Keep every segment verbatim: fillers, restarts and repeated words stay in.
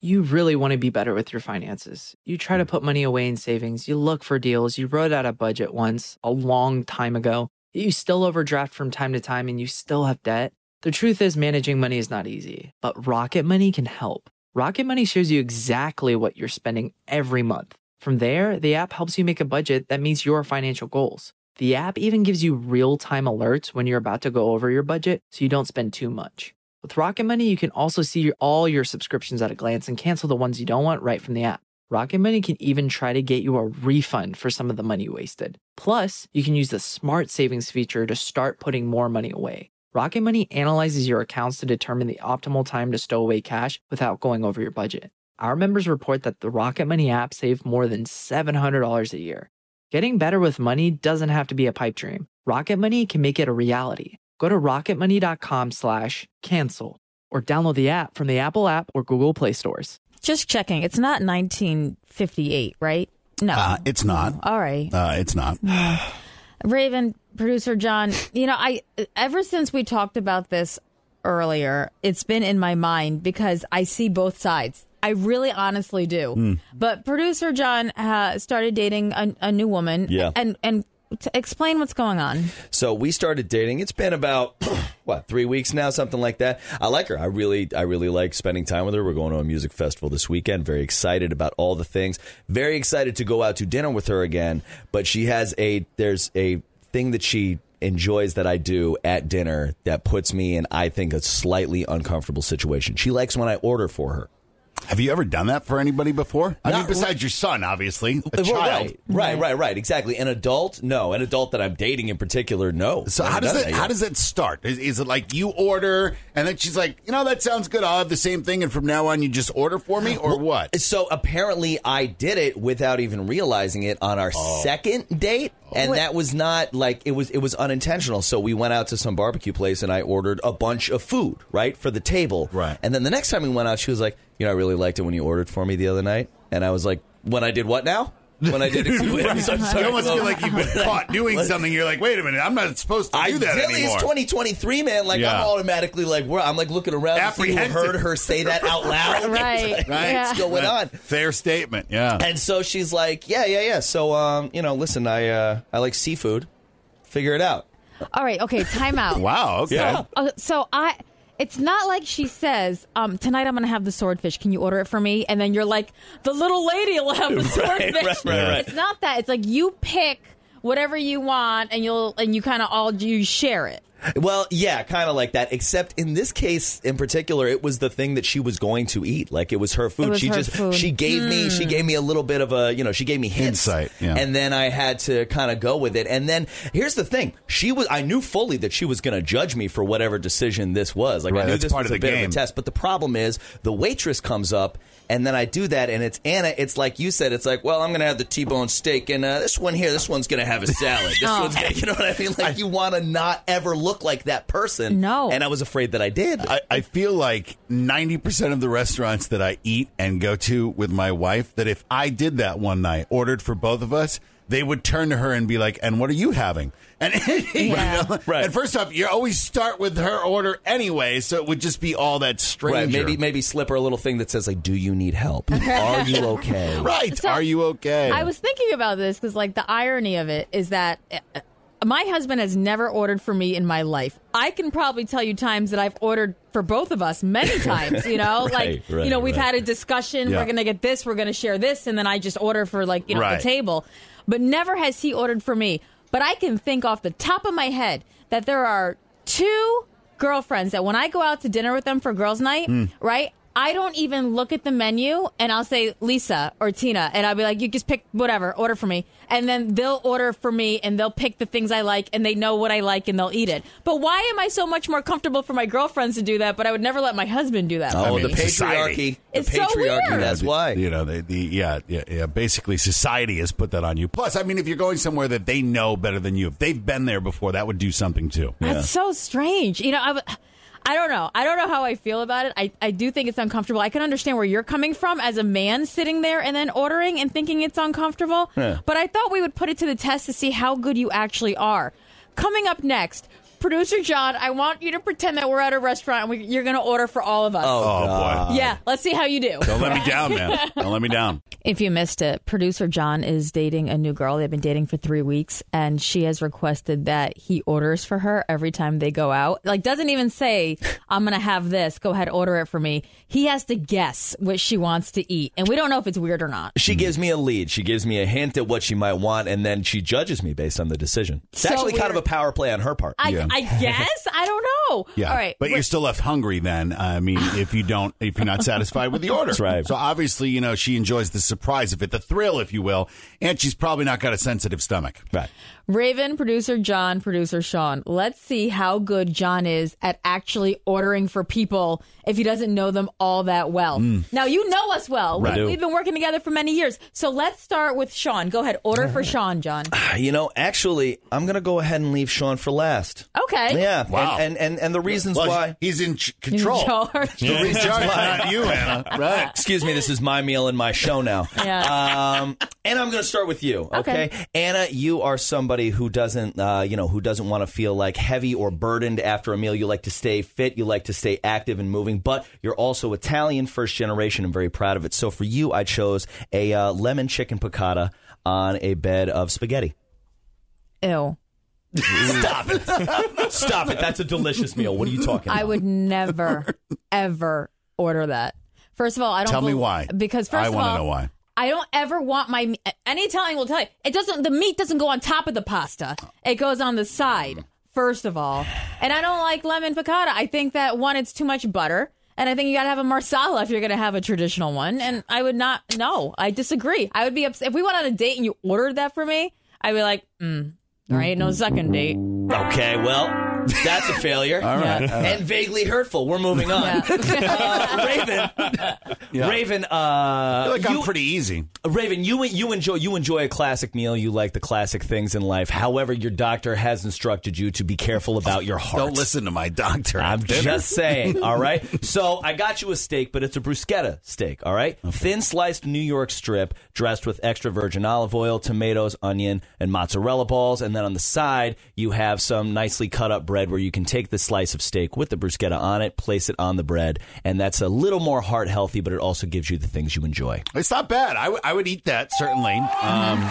You really want to be better with your finances. You try to put money away in savings. You look for deals. You wrote out a budget once a long time ago. You still overdraft from time to time and you still have debt. The truth is managing money is not easy, but Rocket Money can help. Rocket Money shows you exactly what you're spending every month. From there, the app helps you make a budget that meets your financial goals. The app even gives you real-time alerts when you're about to go over your budget so you don't spend too much. With Rocket Money, you can also see all your subscriptions at a glance and cancel the ones you don't want right from the app. Rocket Money can even try to get you a refund for some of the money you wasted. Plus, you can use the Smart Savings feature to start putting more money away. Rocket Money analyzes your accounts to determine the optimal time to stow away cash without going over your budget. Our members report that the Rocket Money app saved more than seven hundred dollars a year. Getting better with money doesn't have to be a pipe dream. Rocket Money can make it a reality. Go to rocketmoney.com slash cancel or download the app from the Apple app or Google Play stores. Just checking. It's not nineteen fifty-eight, right? No. Uh, it's not. All right. Uh, it's not. Raven, producer John, you know, I ever since we talked about this earlier, it's been in my mind because I see both sides. I really honestly do. Mm. But producer John uh, started dating a, a new woman. Yeah. And, and to explain what's going on. So we started dating. It's been about, what, three weeks now, something like that. I like her. I really, I really like spending time with her. We're going to a music festival this weekend. Very excited about all the things. Very excited to go out to dinner with her again. But she has a, there's a thing that she enjoys that I do at dinner that puts me in, I think, a slightly uncomfortable situation. She likes when I order for her. Have you ever done that for anybody before? I Not mean, besides right. your son, obviously, a Right, child. right, right, right, exactly. An adult, no. An adult that I'm dating in particular, no. So how does that, that how does that start? Is, is it like you order and then she's like, you know, that sounds good. I'll have the same thing, and from now on, you just order for me, or well, what? So apparently, I did it without even realizing it on our oh. second date. And that was not like it was it was unintentional. So we went out to some barbecue place and I ordered a bunch of food, right, for the table. Right. And then the next time we went out, she was like, you know, I really liked it when you ordered for me the other night. And I was like, when I did what now? When I did it. I'm sorry, sorry. You almost feel like you've been caught doing something. You're like, wait a minute, I'm not supposed to do I that really, anymore. It's twenty twenty-three, man. Like, yeah. I'm automatically like, I'm like looking around and see who heard her say that out loud. Right. Like, right. What's going right. on? Fair statement, yeah. And so she's like, yeah, yeah, yeah. So, um, you know, listen, I, uh, I like seafood. Figure it out. All right. Okay. Time out. Wow. Okay. Yeah. Uh, so I, it's not like she says, um, tonight I'm going to have the swordfish. Can you order it for me? And then you're like, the little lady will have the swordfish. Right, right, right, right. It's not that. It's like you pick whatever you want and you'll, and you kind of all, you share it. Well, yeah, kind of like that. Except in this case in particular, it was the thing that she was going to eat. Like it was her food. It was she her just food. she gave mm. me she gave me a little bit of a you know she gave me hints, insight, yeah. And then I had to kind of go with it. And then here's the thing: she was I knew fully that she was going to judge me for whatever decision this was. Like right, I knew that's this part was of a the bit game. of a test. But the problem is the waitress comes up. And then I do that, and it's Anna. It's like you said. It's like, well, I'm going to have the T-bone steak, and uh, this one here, this one's going to have a salad. This oh. one's gonna, you know what I mean? Like, you want to not ever look like that person. No. And I was afraid that I did. I, I feel like ninety percent of the restaurants that I eat and go to with my wife, that if I did that one night, ordered for both of us, they would turn to her and be like, and what are you having? And, yeah. you know, right. and first off, you always start with her order anyway, so it would just be all that stranger. Right, maybe maybe slip her a little thing that says, like, do you need help? Are you okay? Right, So, are you okay? I was thinking about this because, like, the irony of it is that uh, my husband has never ordered for me in my life. I can probably tell you times that I've ordered for both of us many times, you know? right, like, right, you know, we've right. had a discussion, Yeah. we're going to get this, we're going to share this, and then I just order for, like, you know, Right. the table. But never has he ordered for me. But I can think off the top of my head that there are two girlfriends that when I go out to dinner with them for girls' night, Mm. right, I don't even look at the menu and I'll say Lisa or Tina, and I'll be like, you just pick whatever, order for me. And then they'll order for me and they'll pick the things I like and they know what I like and they'll eat it. But why am I so much more comfortable for my girlfriends to do that, but I would never let my husband do that for Oh, me? the society. patriarchy. The It's so patriarchy, weird. that's why. You know, the, the yeah, yeah, yeah. Basically, society has put that on you. Plus, I mean, if you're going somewhere that they know better than you, if they've been there before, that would do something too. That's so strange. You know, I, w- I don't know. I don't know how I feel about it. I, I do think it's uncomfortable. I can understand where you're coming from as a man sitting there and then ordering and thinking it's uncomfortable. Yeah. But I thought we would put it to the test to see how good you actually are. Coming up next, Producer John, I want you to pretend that we're at a restaurant and we, you're going to order for all of us. Oh, Oh, boy. Yeah, let's see how you do. Don't let me down, man. Don't let me down. If you missed it, producer John is dating a new girl. They've been dating for three weeks, and she has requested that he orders for her every time they go out. Like, doesn't even say, I'm going to have this. Go ahead, order it for me. He has to guess what she wants to eat, and we don't know if it's weird or not. She gives me a lead. She gives me a hint at what she might want, and then she judges me based on the decision. It's So actually kind weird. of a power play on her part. I, Yeah. I guess? I don't know. Yeah, All right. but you're still left hungry. Then I mean, if you don't, if you're not satisfied with the order, That's right. So obviously, you know, she enjoys the surprise of it, the thrill, if you will, and she's probably not got a sensitive stomach. Right. Raven, producer John, producer Sean. Let's see how good John is at actually ordering for people if he doesn't know them all that well. Now, you know us well. Right. We, we've been working together for many years. So let's start with Sean. Go ahead. Order for Sean, John. You know, actually, I'm going to go ahead and leave Sean for last. Okay. Yeah. Wow. And, and, and, and the reasons Well, why. he's in ch- He's control. in charge. The reasons why, not you, Anna. Right. Excuse me, this is my meal and my show now. Yeah. Um, and I'm going to start with you, okay? Okay. Anna, you are somebody who doesn't, uh, you know, who doesn't want to feel like heavy or burdened after a meal. You like to stay fit. You like to stay active and moving, but you're also Italian, first generation. I'm very proud of it. So for you, I chose a uh, lemon chicken piccata on a bed of spaghetti. Ew. Stop it. Stop it. That's a delicious meal. What are you talking about? I would never, ever order that. First of all, I don't Tell me bel- why. Because first I of want all, to know why. I don't ever want my me- any Italian will tell you it doesn't. The meat doesn't go on top of the pasta. It goes on the side. First of all, and I don't like lemon piccata. I think that one, it's too much butter, and I think you got to have a marsala if you're going to have a traditional one. And I would not. No, I disagree. I would be upset if we went on a date and you ordered that for me. I'd be like, mm, there ain't no second date. Okay, well, that's a failure. All right. Yeah. all right. And vaguely hurtful. We're moving on. Uh, Raven, Yeah. Raven, uh, I feel like I'm you, pretty easy. Raven, you you enjoy you enjoy a classic meal. You like the classic things in life. However, your doctor has instructed you to be careful about your heart. Don't listen to my doctor. I'm just saying, all right? So I got you a steak, but it's a bruschetta steak, all right? Thin sliced New York strip dressed with extra virgin olive oil, tomatoes, onion, and mozzarella balls. And then on the side, you have some nicely cut up bread where you can take the slice of steak with the bruschetta on it, place it on the bread, and that's a little more heart healthy, but it also gives you the things you enjoy. It's not bad. I, w- I would eat that, certainly. Um,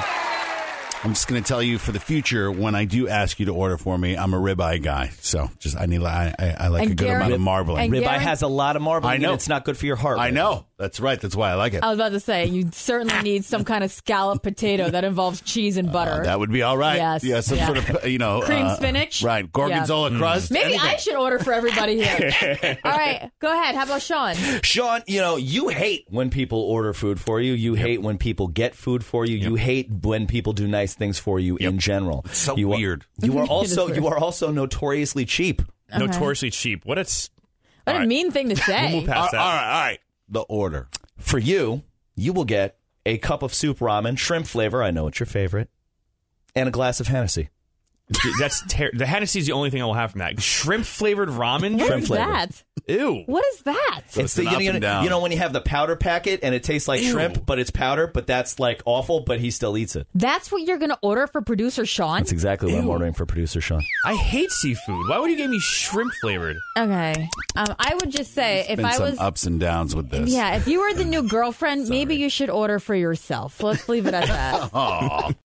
I'm just going to tell you for the future, when I do ask you to order for me, I'm a ribeye guy. So just I need I, I, I like And a good Gary- amount of marbling. and Ribeye Garen- has a lot of marbling. I know. And it's not good for your heart. I know. That's right. That's why I like it. I was about to say you certainly need some kind of scallop potato that involves cheese and butter. Uh, that would be all right. Yes. Yeah, some Yeah. sort of, you know. Cream uh, spinach. Right. Gorgonzola Mm. crust. Maybe anything. I should order for everybody here. All right, go ahead. How about Sean? Sean, you know, you hate when people order food for you. You hate when people get food for you. You hate when people do nice things for you in general. It's so you weird. Are, you are It is also weird. you are also notoriously cheap. Notoriously cheap. What it's What All a right. mean thing to we'll say. move past all that. right. All right. The order. For you, you will get a cup of soup ramen, shrimp flavor. I know it's your favorite, and a glass of Hennessy. Dude, That's ter- the Hennessy's the only thing I will have from that. Shrimp flavored ramen. What Shrimp is flavor. that? Ew. What is that? It's an the up you know, and down. you know when you have the powder packet and it tastes like shrimp, but it's powder, but that's like awful, but he still eats it. That's what you're going to order for producer Sean? That's exactly what I'm ordering for producer Sean. I hate seafood. Why would you give me shrimp flavored? Okay. Um, I would just say if Been I some was. ups and downs with this. Yeah, if you were the new girlfriend, maybe you should order for yourself. Let's leave it at that. Oh,